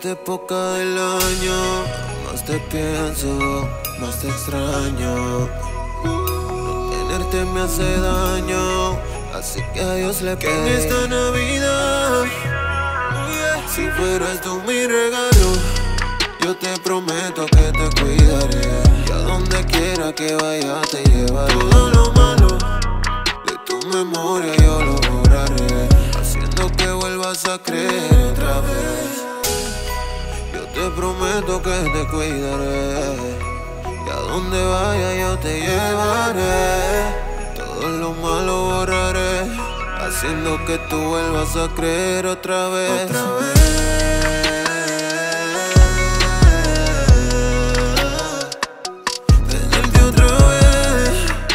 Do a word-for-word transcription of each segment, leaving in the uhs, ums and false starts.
esta época del año, más te pienso, más te extraño. No tenerte me hace daño, así que a Dios le pido que en esta Navidad, si fueras tú mi regalo, yo te prometo que te cuidaré. Y a donde quiera que vaya te llevaré. Todo lo malo de tu memoria yo lo borraré, haciendo que vuelvas a creer otra vez. Yo te prometo que te cuidaré, y a donde vaya yo te llevaré. Todo lo malo borraré, haciendo que tú vuelvas a creer otra vez. Otra vez. Tenerte otra vez.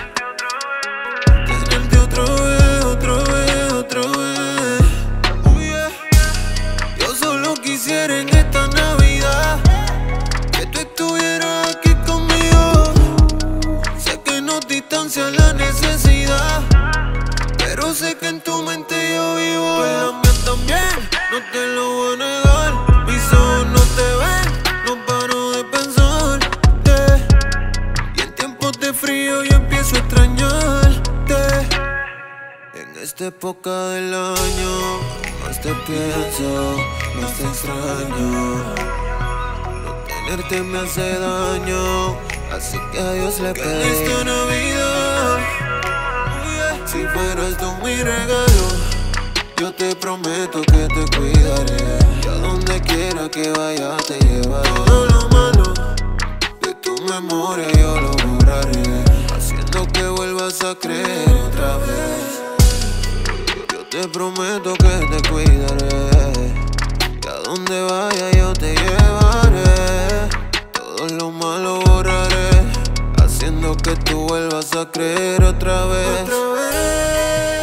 Tenerte otra vez, otra vez, otra vez. Oh yeah. Yo solo quisiera en esta Navidad que tú estuvieras aquí conmigo. Sé que nos distancia la necesidad, pero sé que en tu mente yo vivo. Tú en la mía también, no te lo voy a negar. Mis ojos no te ven, no paro de pensarte. Y en tiempos de frío yo empiezo a extrañarte. En esta época del año, más te pienso, más te extraño. No tenerte me hace daño, así que a Dios le pido que en esta Navidad, si fueras tú mi regalo, yo te prometo que te cuidaré. Y a donde quiera que vaya te llevaré. Todo lo malo de tu memoria yo lo borraré, haciendo que vuelvas a creer otra vez. Yo te prometo que te cuidaré, y a donde vaya yo te llevaré. Todo lo malo borraré, haciendo que tú vuelvas a creer otra vez. Otra vez.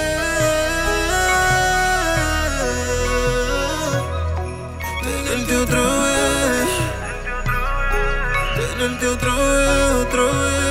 Tenerte otra vez. Tenerte otra vez, otra vez.